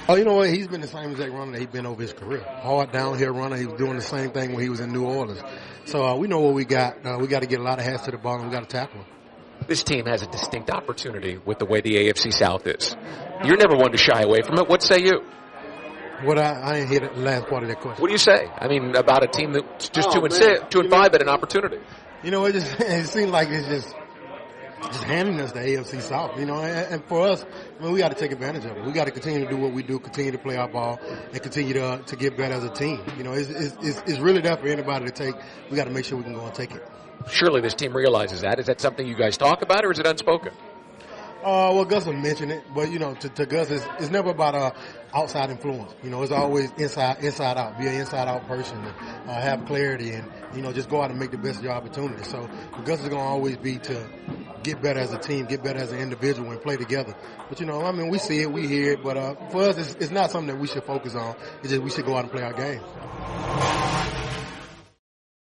Oh, you know what? He's been the same exact runner that he's been over his career. Hard downhill runner. He was doing the same thing when he was in New Orleans. So we know what we got. We got to get a lot of hats to the ball, and we got to tackle him. This team has a distinct opportunity with the way the AFC South is. You're never one to shy away from it. What say you? What I didn't hear the last part of that question. What do you say? I mean, about a team that's just 2-5 at an opportunity. You know, it seems like it's just handing us the AFC South, you know, and for us, I mean, we got to take advantage of it. We got to continue to do what we do, continue to play our ball, and continue to get better as a team. You know, it's really there for anybody to take. We got to make sure we can go and take it. Surely this team realizes that. Is that something you guys talk about, or is it unspoken? Well, Gus will mention it, but, you know, to Gus, it's never about outside influence. You know, it's always inside out. Be an inside-out person and have clarity and, you know, just go out and make the best of your opportunity. So Gus is going to always be to get better as a team, get better as an individual, and play together. But, you know, I mean, we see it, we hear it, but for us, it's not something that we should focus on. It's just we should go out and play our game.